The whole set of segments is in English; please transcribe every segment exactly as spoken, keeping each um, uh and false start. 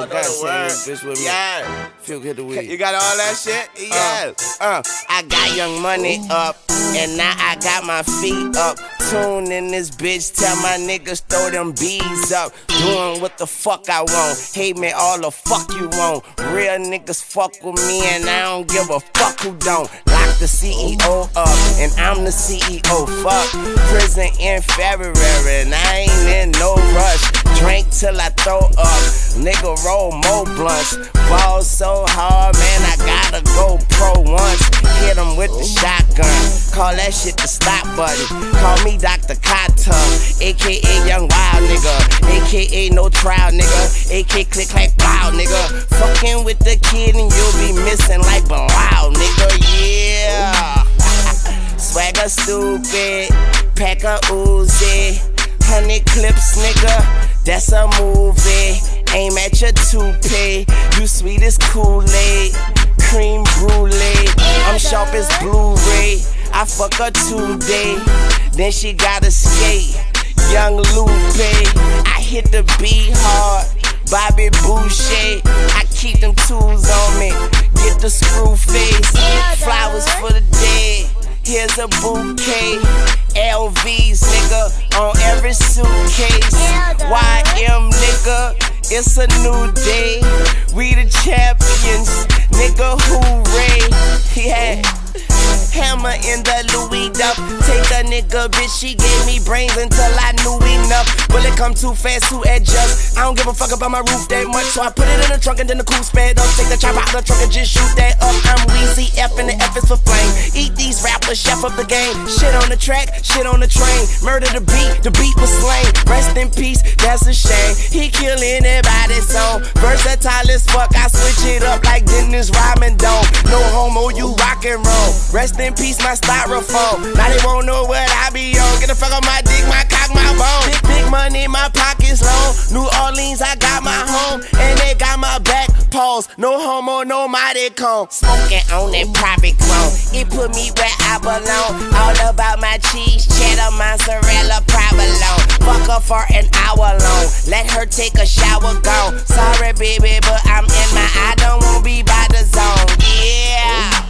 Y'all know the word. Bitch with me. Yeah. Feel good to weed. You got all that shit? Yeah. Uh, uh. I got Young Money up, and now I got my feet up. Tune in this bitch, tell my niggas throw them bees up. Doing what the fuck I want, hate me all the fuck you want. Real niggas fuck with me, and I don't give a fuck who don't. Lock the C E O up, and I'm the C E O. Fuck prison in February, and I ain't in no rush. Drink till I throw up, nigga roll more blunts. Ball so hard, man, I gotta go pro once. Hit him with the shotgun, call that shit the stop button. Call me Doctor Kata, A K A Young Wild nigga, A K A no trial nigga, A K A click clack blow nigga. Fucking with the kid and you'll be missing like Bilal nigga, yeah. Swagger stupid, pack a Uzi, hundred clips nigga. That's a movie, aim at your toupee. You sweet as Kool-Aid, cream brulee. I'm sharp as Blu-ray, I fuck her today. Then she gotta skate, Young Lupe. I hit the beat hard, Bobby Boucher. I keep them tools on me, get the screw face. Flowers for the dead, here's a bouquet. L Vs, nigga, on every suitcase. Y M, nigga, it's a new day. We the champions, nigga, hooray. Yeah. Hammer in the Louis Duff. Take a nigga, bitch, she gave me brains until I knew enough. Bullet come too fast to adjust. I don't give a fuck about my roof that much, so I put it in the trunk and then the coupe sped up. Take the chopper out the trunk and just shoot that up. I'm Weezy F and the F is for flame. Eat these rappers, chef up the game. Shit on the track, shit on the train. Murder the beat, the beat was slain. Rest in peace, that's a shame. He kill anybody song. Versatile as fuck, I switch it up like Dennis Rodman Dome. No homo, you rock and roll. Rest in peace, my styrofoam. Now they won't know what I be on. Get the fuck on my dick, my cock, my bone. Big, big money, my pockets long. New Orleans, I got my home, and they got my back. Pause, no homo, no mighty cone. Smoking on that private clone, it put me where I belong. All about my cheese, cheddar, mozzarella, provolone. Fuck her for an hour long, let her take a shower, gone. Sorry, baby, but I'm in my, I don't wanna be by the zone. Yeah.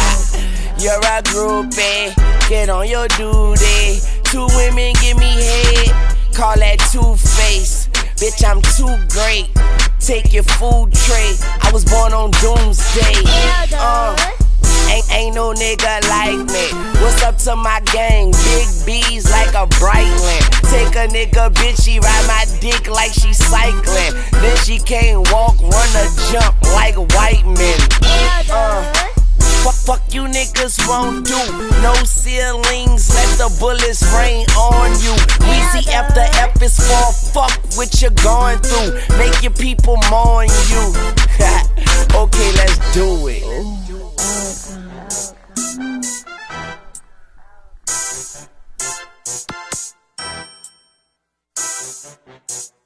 You're a groupie, get on your duty. Two women give me head, call that two-face. Bitch, I'm too great, take your food tray. I was born on doomsday. Uh, ain't, ain't no nigga like me. What's up to my gang? Big B's like a Brightland. Take a nigga, bitch, she ride my dick like she cycling. Then she can't walk, run or jump like white men. Uh, Fuck, fuck you niggas won't do. No ceilings, let the bullets rain on you. Weezy F the F is for fuck what you're going through. Make your people mourn you. Okay, let's do it.